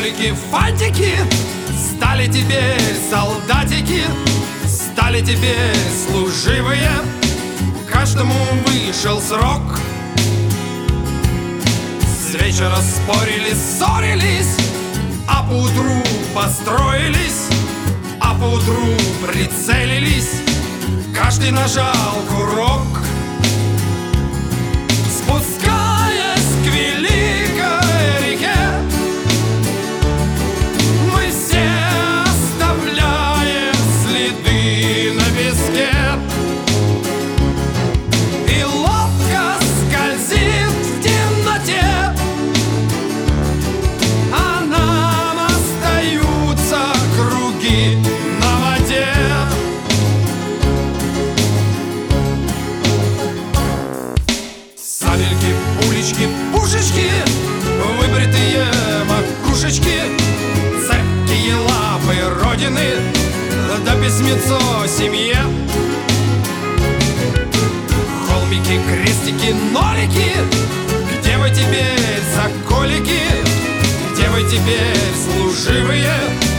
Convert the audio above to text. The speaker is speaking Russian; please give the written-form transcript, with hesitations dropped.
Сомики, фантики стали теперь солдатики, стали теперь служивые. Каждому вышел срок. С вечера спорили, ссорились, а поутру построились, а поутру прицелились. Каждый нажал курок. Спускаясь к великой реке, мы все оставляем следы на песке. И лодка скользит в темноте, а нам остаются круги на воде. Сабельки, пулечки, пушечки, выбритые макушечки, цепкие лапы Родины, да письмецо семье. Холмики, крестики, нолики, где вы теперь, соколики, где вы теперь, служивые?